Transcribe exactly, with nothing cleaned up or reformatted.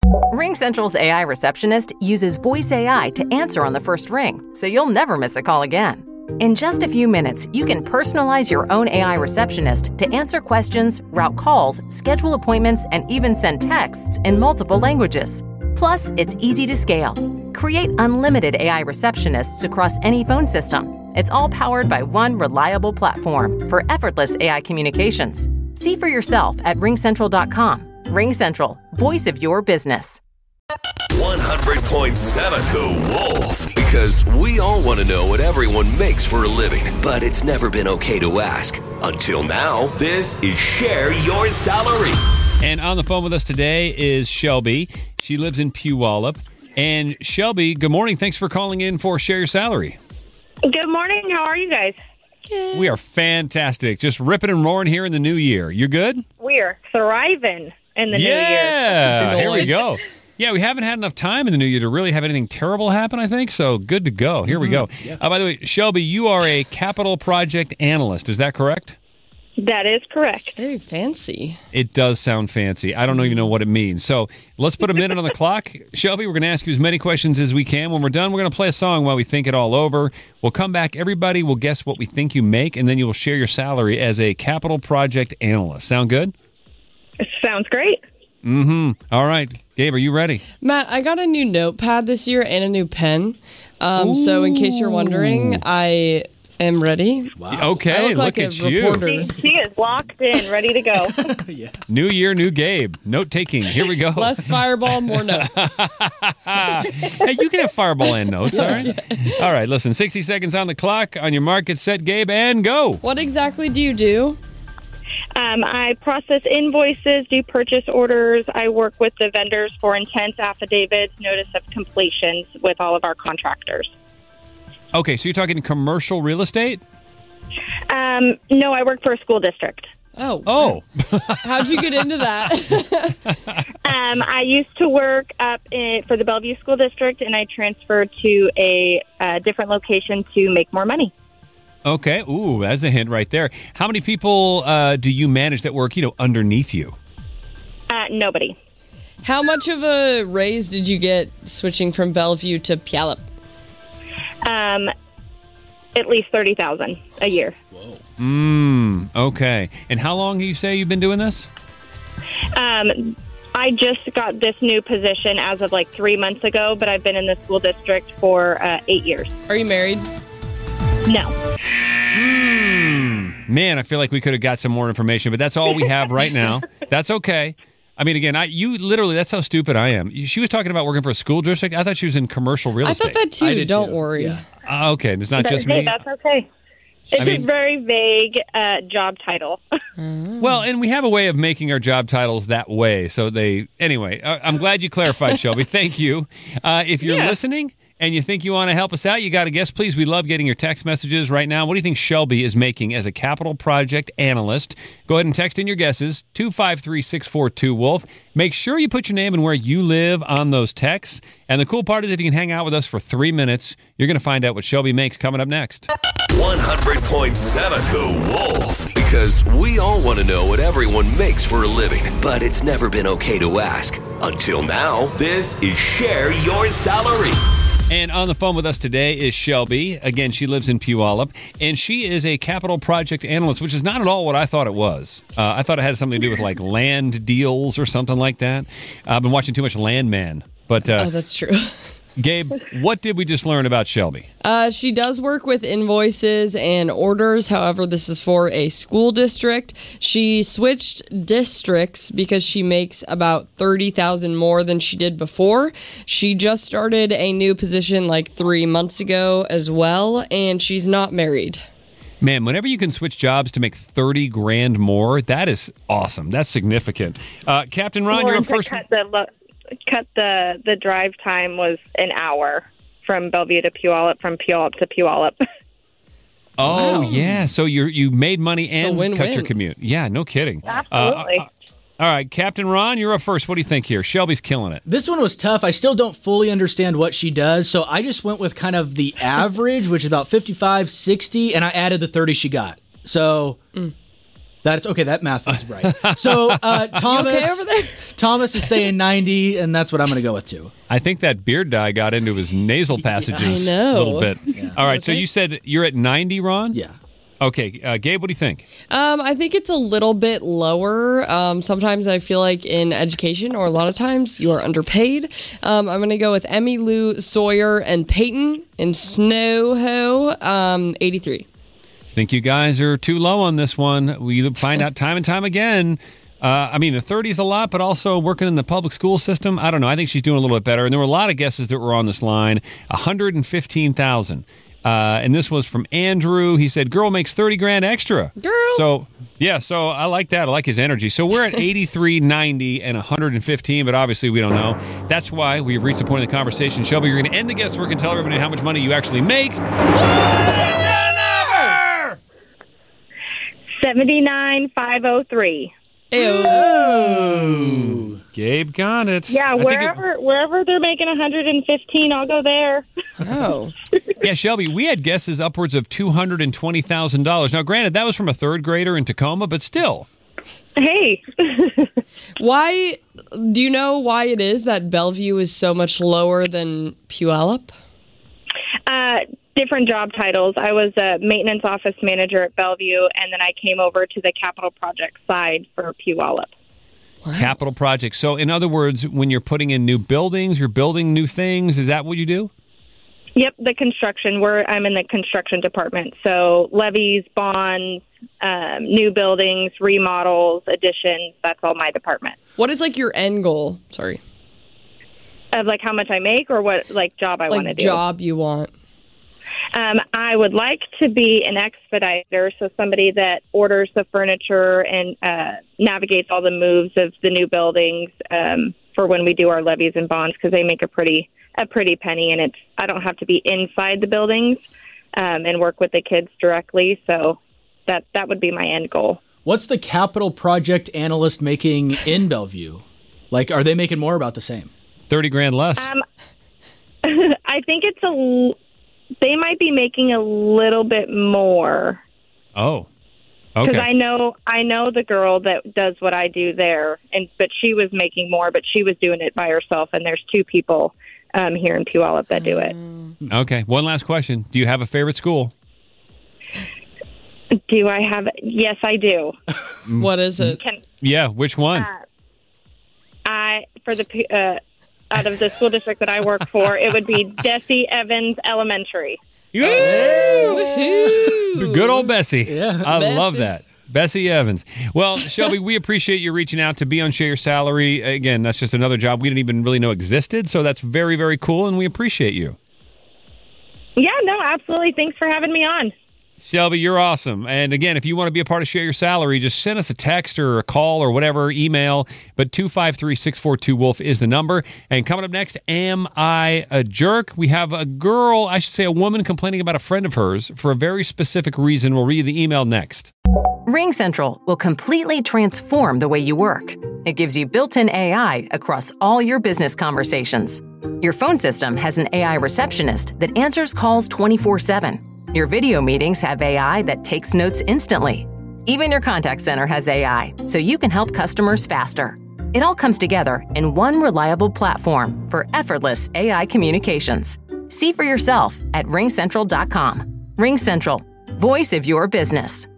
RingCentral's A I receptionist uses voice A I to answer on the first ring, so you'll never miss a call again. In just a few minutes, you can personalize your own A I receptionist to answer questions, route calls, schedule appointments, and even send texts in multiple languages. Plus, it's easy to scale. Create unlimited A I receptionists across any phone system. It's all powered by one reliable platform for effortless A I communications. See for yourself at ring central dot com. RingCentral, voice of your business. one hundred point seven The Wolf. Because we all want to know what everyone makes for a living, but it's never been okay to ask. Until now, this is Share Your Salary. And on the phone with us today is Shelby. She lives in Puyallup. And Shelby, good morning. Thanks for calling in for Share Your Salary. Good morning. How are you guys? Good. We are fantastic. Just ripping and roaring here in the new year. You good? We're thriving in the yeah. new year. Yeah, here we go. Yeah, we haven't had enough time in the new year to really have anything terrible happen, I think. So good to go. Here mm-hmm. we go. Yeah. Uh, by the way, Shelby, you are a capital project analyst. Is that correct? That is correct. It's very fancy. It does sound fancy. I don't even know what it means. So let's put a minute on the clock. Shelby, we're going to ask you as many questions as we can. When we're done, we're going to play a song while we think it all over. We'll come back. Everybody will guess what we think you make, and then you will share your salary as a capital project analyst. Sound good? It sounds great. Mm-hmm. All right. Gabe, are you ready? Matt, I got a new notepad this year and a new pen. Um, so in case you're wondering, I am ready. Wow. Okay, I look, look like at a you. Reporter. She, she is locked in, ready to go. yeah. New year, new Gabe. Note-taking. Here we go. Less fireball, more notes. Hey, you can have fireball and notes, all right? All right, listen, sixty seconds on the clock. On your mark, get set, Gabe, and go. What exactly do you do? Um, I process invoices, do purchase orders. I work with the vendors for intent affidavits, notice of completions with all of our contractors. Okay, so you're talking commercial real estate? Um, no, I work for a school district. Oh. Oh. How'd you get into that? um, I used to work up in, for the Bellevue School District, and I transferred to a, a different location to make more money. Okay. Ooh, that's a hint right there. How many people uh, do you manage that work, you know, underneath you? Uh, nobody. How much of a raise did you get switching from Bellevue to Puyallup? Um, at least thirty thousand dollars a year. Whoa. Mm, okay. And how long do you say you've been doing this? Um, I just got this new position as of like three months ago, but I've been in the school district for uh, eight years. Are you married? No. Mm, man, I feel like we could have got some more information, but that's all we have right now. That's okay. I mean, again, I you literally, that's how stupid I am. She was talking about working for a school district. I thought she was in commercial real I estate. I thought that too. Don't too. worry. Yeah. Uh, okay, it's not But, just hey, me. that's okay. It's I mean, a very vague uh, job title. Well, and we have a way of making our job titles that way. So they, anyway, uh, I'm glad you clarified, Shelby. Thank you. Uh, if you're Yeah. listening and you think you want to help us out, you got a guess, please. We love getting your text messages right now. What do you think Shelby is making as a capital project analyst? Go ahead and text in your guesses, two five three, six four two, Wolf. Make sure you put your name and where you live on those texts. And the cool part is if you can hang out with us for three minutes, you're going to find out what Shelby makes coming up next. one hundred point seven The Wolf. Because we all want to know what everyone makes for a living, but it's never been okay to ask. Until now, this is Share Your Salary. And on the phone with us today is Shelby. Again, she lives in Puyallup, and she is a capital project analyst, which is not at all what I thought it was. Uh, I thought it had something to do with like land deals or something like that. Uh, I've been watching too much Landman. But uh, oh, that's true. Gabe, what did we just learn about Shelby? Uh, she does work with invoices and orders. However, this is for a school district. She switched districts because she makes about thirty thousand dollars more than she did before. She just started a new position like three months ago as well, and she's not married. Man, whenever you can switch jobs to make thirty grand more, that is awesome. That's significant. Uh, Captain Ron, Well, you're a and to first... Cut the, lo- cut the, the drive time was an hour from Bellevue to Puyallup, from Puyallup to Puyallup. Oh, Wow. yeah. So you you made money It's a and win-win. cut your commute. Yeah, no kidding. Absolutely. Uh, uh, all right, Captain Ron, you're up first. What do you think here? Shelby's killing it. This one was tough. I still don't fully understand what she does, so I just went with kind of the average, which is about fifty-five, sixty, and I added the thirty she got. So mm. That's okay. That math is right. So uh, Thomas, okay over there? Thomas is saying ninety, and that's what I'm going to go with too. I think that beard dye got into his nasal passages I know. a little bit. Yeah. All right, so you said you're at ninety, Ron? Yeah. Okay, uh, Gabe, what do you think? Um, I think it's a little bit lower. Um, sometimes I feel like in education, or a lot of times, you are underpaid. Um, I'm going to go with Emmy Lou, Sawyer, and Peyton in Snowho, um, eighty-three. I think you guys are too low on this one. We find out time and time again. Uh, I mean, the thirties a lot, but also working in the public school system. I don't know. I think she's doing a little bit better. And there were a lot of guesses that were on this line. one hundred fifteen thousand. Uh, and this was from Andrew. He said, girl makes thirty grand extra. Girl. So, yeah, so I like that. I like his energy. So we're at eighty-three, ninety, and one hundred fifteen, but obviously we don't know. That's why we've reached the point of the conversation. Shelby, you're going to end the guesswork and tell everybody how much money you actually make. seventy-nine thousand five hundred three. Ew. Gabe got it. Yeah, I think wherever it, wherever they're making one hundred fifteen, I'll go there. Oh. Yeah, Shelby, we had guesses upwards of two hundred twenty thousand dollars. Now, granted, that was from a third grader in Tacoma, but still. Hey. Why, do you know why it is that Bellevue is so much lower than Puyallup? Uh, different job titles. I was a maintenance office manager at Bellevue, and then I came over to the capital project side for Puyallup. Wow. Capital projects. So, in other words, when you're putting in new buildings, you're building new things. Is that what you do? Yep, the construction. We're I'm in the construction department. So levies, bonds, um, new buildings, remodels, additions. That's all my department. What is like your end goal? Sorry. Of like how much I make, or what like job I want to Like do. job you want. Um, I would like to be an expediter, so somebody that orders the furniture and uh, navigates all the moves of the new buildings um, for when we do our levies and bonds, because they make a pretty a pretty penny, and it's I don't have to be inside the buildings um, and work with the kids directly. So that that would be my end goal. What's the capital project analyst making in Bellevue? Like, are they making more, about the same? thirty grand less. Um, I think it's a. They might be making a little bit more. Oh, Because okay. I know I know the girl that does what I do there, and but she was making more, but she was doing it by herself. And there's two people um, here in Puyallup that do it. Okay, one last question. Do you have a favorite school? Do I have? Yes, I do. What is it? Can Yeah, which one? uh, I for the uh, out of the school district that I work for, it would be Desi Evans Elementary. Good old Bessie. Yeah. I Bessie. love that. Bessie Evans. Well, Shelby, we appreciate you reaching out to be on Share Your Salary. Again, that's just another job we didn't even really know existed, so that's very, very cool, and we appreciate you. Yeah, no, absolutely. Thanks for having me on. Shelby, you're awesome. And again, if you want to be a part of Share Your Salary, just send us a text or a call or whatever, email. But two five three, six four two, WOLF is the number. And coming up next, Am I a Jerk? We have a girl, I should say a woman, complaining about a friend of hers for a very specific reason. We'll read the email next. RingCentral will completely transform the way you work. It gives you built-in A I across all your business conversations. Your phone system has an A I receptionist that answers calls twenty-four seven. Your video meetings have A I that takes notes instantly. Even your contact center has A I, so you can help customers faster. It all comes together in one reliable platform for effortless A I communications. See for yourself at ring central dot com. RingCentral, voice of your business.